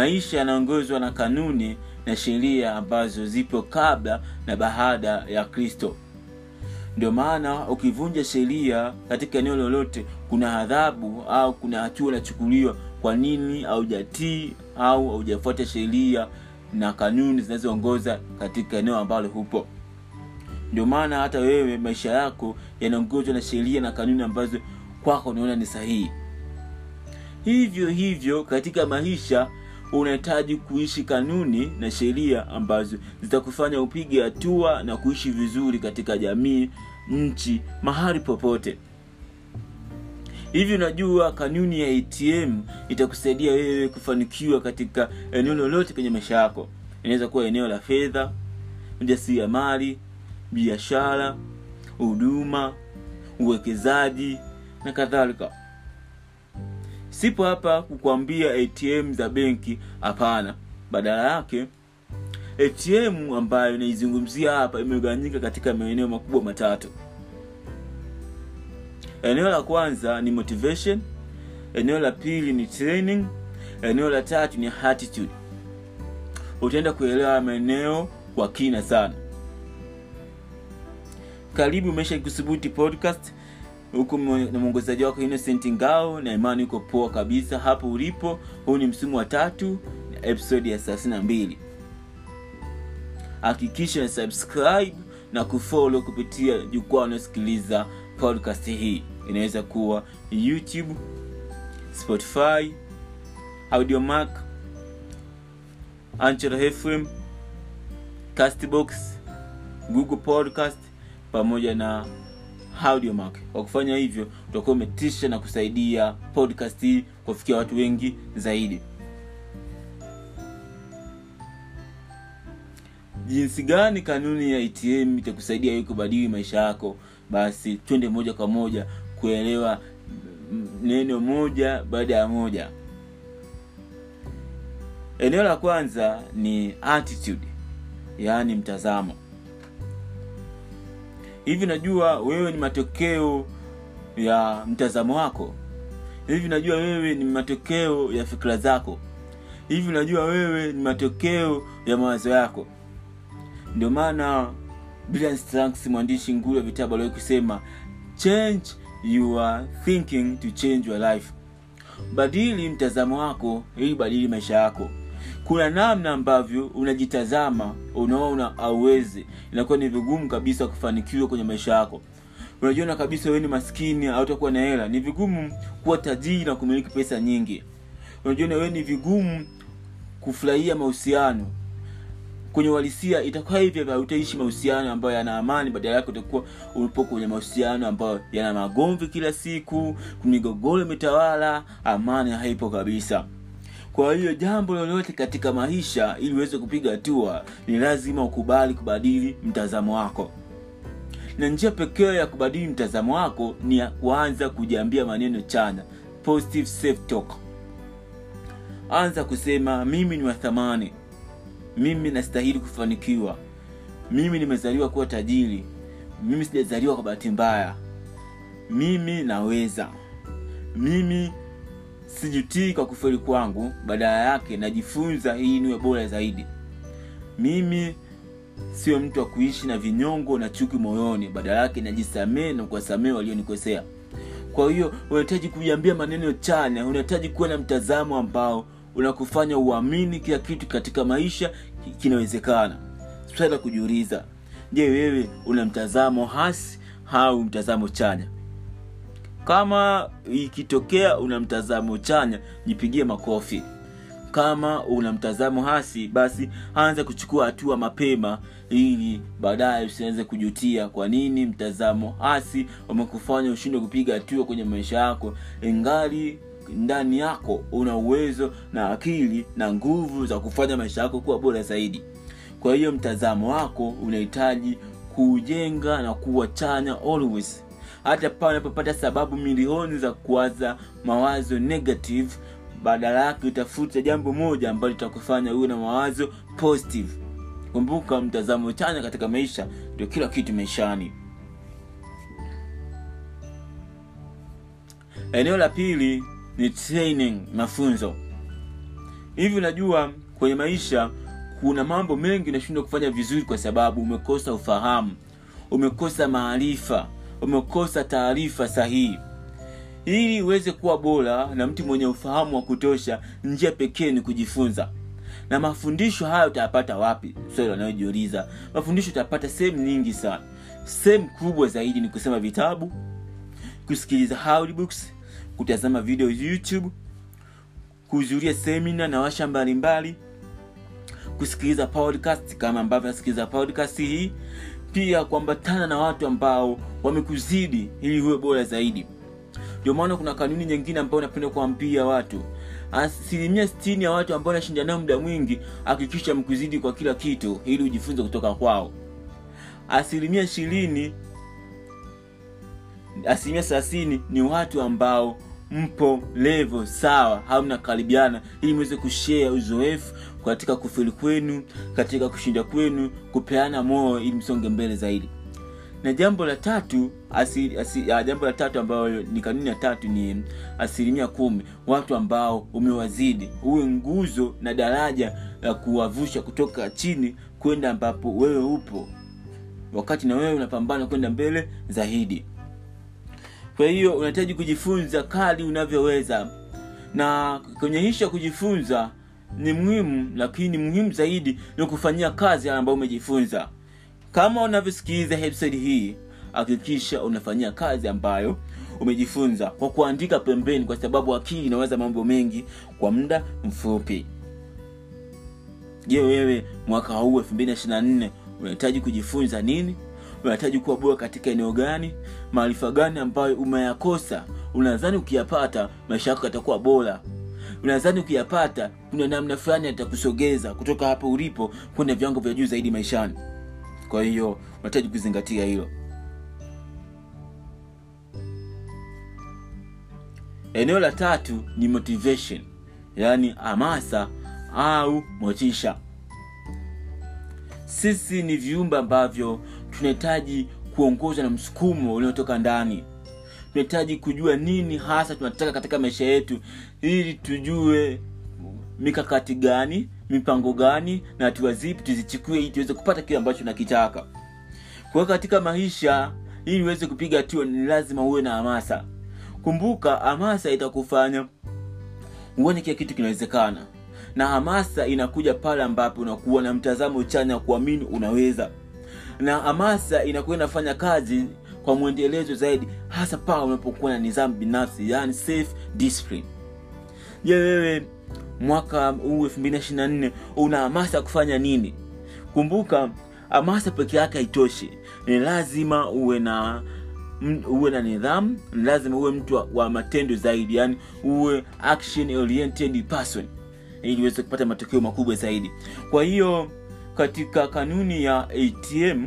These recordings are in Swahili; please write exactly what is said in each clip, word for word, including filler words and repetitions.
Maisha yanaongozwa na kanuni na sheria ambazo zipo kabla na baada ya Kristo. Ndio maana ukivunja sheria katika eneo lolote kuna adhabu au kuna hatua inachukuliwa kwa nini haujatii au haujafuata sheria na kanuni zinazoongoza katika eneo ambalo hupo. Ndio maana hata wewe maisha yako yanaongozwa na sheria na kanuni ambazo kwako unaona ni sahihi. Hivyo hivyo katika maisha unahitaji kuishi kanuni na sheria ambazo zitakufanya upige hatua na kuishi vizuri katika jamii, nchi, mahali popote. Hivi unajua kanuni ya A T M itakusaidia wewe kufanikiwa katika eneo lolote kwenye maisha yako. Inaweza kuwa eneo la fedha, ujasiriamali, biashara, huduma, uwekezaji na kadhalika. Sipo hapa kukuambia A T M za benki, hapana. Badala yake A T M ambayo naizungumzia hapa imegawanyika katika maeneo makubwa matatu. Eneo la kwanza ni motivation, eneo la pili ni training, eneo la tatu ni attitude. Utaenda kuelewa maeneo kwa kina sana. Karibu Maisha Kisubuti Podcast. Huko na mwongozaji wako Innocent Ngao, na imani uko poa kabisa hapo ulipo. Huu ni msimu wa tatu, episode ya thelathini na mbili. Hakikisha subscribe na kufollow kupitia jukwaa unasikiliza podcast hii. Inaweza kuwa YouTube, Spotify, Audiomack, Anchor F M, Castbox, Google Podcast pamoja na Audiomack. Kwa kufanya hivyo utakuwa umetisha na kusaidia podcast hii kufikia watu wengi zaidi. Jinsi gani kanuni ya A T M itakusaidia wewe kubadili maisha yako? Basi twende moja kwa moja kuelewa neno moja baada ya moja. Eneo la kwanza ni attitude, yaani mtazamo. Hivi najua wewe ni matokeo ya mtazamo wako. Hivi najua wewe ni matokeo ya fikra zako. Hivi najua wewe ni matokeo ya mawazo yako. Ndio maana Brian Stranks, mwandishi nguli wa vitabu, aliwahi kusema change your thinking to change your life. Badili mtazamo wako ili badili maisha yako. Kuna namna ambavyo unajitazama unaona hauwezi, inakuwa ni vigumu kabisa kufanikiwa kwenye maisha yako. Unajiona kabisa wewe ni maskini au utakuwa na hela, ni vigumu kuwa tajiri na kumiliki pesa nyingi. Unajiona wewe ni vigumu kufurahia mahusiano. Kwenye uhalisia itakuwa hivyo, utaishi mahusiano ambayo yana amani, badala yake utakuwa upo kwenye mahusiano ambayo yana magomvi kila siku, migogoro imetawala, amani haipo kabisa. Kwa hiyo jambo lolote katika maisha ili uweze kupiga hatua ni lazima ukubali kubadili mtazamo wako. Na njia pekee ya kubadili mtazamo wako ni kuanza kujiambia maneno chanya, positive self talk. Anza kusema mimi ni wa thamani. Mimi nastahili kufanikiwa. Mimi nimezaliwa kuwa tajiri. Mimi sijazaliwa kwa bahati mbaya. Mimi naweza. Mimi sijutii kwa kufeli kwangu, badala yake najifunza ili niwe bora zaidi. Mimi sio mtu wa kuishi na vinyongo na chuki moyoni, badala yake najisamehe na kuwasamehe walionikosea. Kwa hiyo unahitaji kujiambia maneno chanya, unahitaji kuwa na mtazamo ambao unakufanya uamini kila kitu katika maisha kinawezekana. Swali la kujiuliza, je, wewe una mtazamo hasi au mtazamo chanya? Kama ikitokea una mtazamo chanya, jipigie makofi. Kama una mtazamo hasi, basi anza kuchukua hatua mapema ili baadaye usianze kujutia kwa nini mtazamo hasi umekufanya ushindwe kupiga hatua kwenye maisha yako, ingali ndani yako una uwezo na akili na nguvu za kufanya maisha yako kuwa bora zaidi. Kwa hiyo mtazamo wako unahitaji kujenga na kuwa chanya always. Hata pale unapopata sababu milioni za kuwaza mawazo negative, badala yake utafuta jambo moja ambalo litakufanya uwe na mawazo positive. Kumbuka, mtazamo chanya katika maisha ndio kila kitu maishani. Eneo la pili ni training, mafunzo. Hivi unajua kwenye maisha kuna mambo mengi unashindwa kufanya vizuri kwa sababu umekosa ufahamu, umekosa maarifa, umekosa taarifa sahihi. Ili uweze kuwa bora na mtu mwenye ufahamu wa kutosha, njia pekee ni kujifunza. Na mafundisho hayo utayapata wapi? Swali unalojiuliza. Mafundisho utapata sehemu nyingi sana. Sehemu kubwa zaidi ni kusoma vitabu, kusikiliza audiobooks, kutazama video YouTube, kuhudhuria seminar na washa mbalimbali, kusikiliza podcast kama ambavyo nasikiliza podcast hii, pia kuambatana na watu ambao wamekuzidi ili uwe bora zaidi. Ndio maana kuna kanuni nyingine ambayo napenda kuambia watu. Asilimia sitini ya watu ambao wanashinda nao muda mwingi, hakikisha mkuzidi kwa kila kitu ili ujifunze kutoka kwao. Asilimia ishirini, asilimia thelathini ni watu ambao mpo level sawa, hamna karibiana, ili mweze kushare uzoefu katika kufeli kwenu, katika kushinda kwenu, kupeana moyo ili msonge mbele zaidi. Na jambo la tatu, asili, asili, ya, jambo la tatu ambalo ni kanuni ya tatu ni asilimia kumi, watu ambao umewazidi. Uwe nguzo na daraja la kuwavusha kutoka chini kwenda ambapo wewe upo, wakati na wewe unapambana kwenda mbele zaidi. Kwa hiyo unahitaji kujifunza kadri unavyoweza. Na kwenye hisha kujifunza ni muhimu, lakini muhimu zaidi ni kufanyia kazi yale ambayo umejifunza. Kama unavyosikiliza episode hii, hakikisha unafanyia kazi ambayo umejifunza kwa kuandika pembeni, kwa sababu akili inaweza mambo mengi kwa muda mfupi. Je, wewe mwaka huu elfu mbili ishirini na nne unahitaji kujifunza nini? Unahitaji kuwa bora katika eneo gani? Maarifa gani ambayo umeyakosa unadhani ukiyapata maisha yako yatakuwa bora? Unadhani ukiyapata kuna namna fulani yatakusogeza kutoka hapo ulipo kwenda viwango vya juu zaidi maishani? Kwa hiyo unahitaji kuzingatia hilo. Eneo la tatu ni motivation, yani hamasa au motisha. Sisi ni viumbe ambavyo tunahitaji kuongozwa na msukumo unaotoka ndani. Tunahitaji kujua nini hasa tunataka katika maisha yetu, ili tujue mikakati gani, mipango gani na hatua zipi tuzichukue ili tuweze kupata kile ambacho tunakitaka. Kwa katika maisha, ili uweze kupiga hatua ni lazima uwe na hamasa. Kumbuka, hamasa itakufanya uone kile kitu kinawezekana. Na hamasa inakuja pale ambapo unakuwa na mtazamo chanya, kuamini unaweza. Na hamasa inakuwa inafanya kazi kwa muendelezo zaidi, hasa pale unapokuwa na nidhamu binafsi, yani self discipline. Je, wewe mwaka huu elfu mbili ishirini na nne una hamasa kufanya nini? Kumbuka, hamasa peke yake haitoshi. Ni lazima uwe na uwe na nidhamu, ni lazima uwe mtu wa, wa matendo zaidi, yani uwe action oriented person ili uweze kupata matokeo makubwa zaidi. Kwa hiyo katika kanuni ya A T M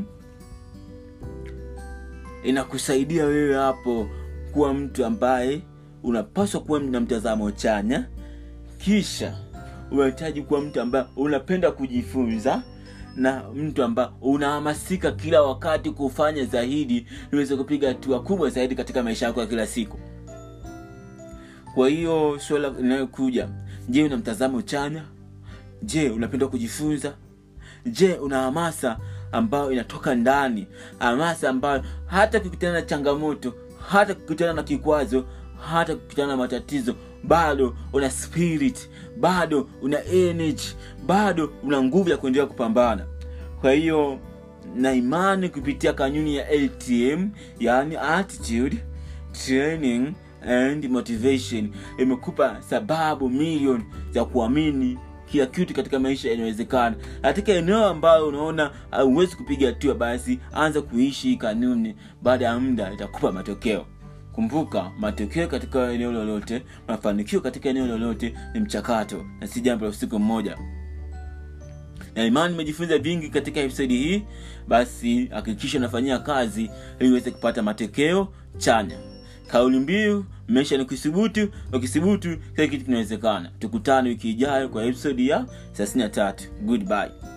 inakusaidia wewe hapo kuwa mtu ambaye unapaswa kuwa na mtazamo chanya, kisha unahitaji kuwa mtu ambaye unapenda kujifunza, na mtu ambaye unahamasika kila wakati kufanya zaidi uweze kupiga hatua kubwa zaidi katika maisha yako ya kila siku. Kwa hiyo swala linalokuja, je, una mtazamo chanya? Je, unapenda kujifunza? Je, una hamasa ambayo inatoka ndani? Hamasa ambayo hata kukutana na changamoto, hata kukutana na kikwazo, hata kukutana na matatizo, bado una spirit, bado una energy, bado una nguvu ya kuendelea kupambana. Kwa hiyo na imani kupitia kanuni ya A T M, yani attitude, training and motivation, imekupa sababu milioni za kuamini kila kitu katika maisha inawezekana. Katika eneo ambalo unaona huwezi kupiga hatua, basi anza kuishi kanuni, baada ya muda itakupa matokeo. Kumbuka, matokeo katika eneo lolote, mafanikio katika eneo lolote ni mchakato na si jambo la siku moja. Na imani nimejifunza vingi katika episode hii, basi hakikisha unafanyia kazi ili uweze kupata matokeo chanya. Kauli mbiu, maisha ni kusubutu, ukisubutu kila kitu kinawezekana. Tukutane wiki ijayo kwa episode ya thelathini na tatu. Goodbye.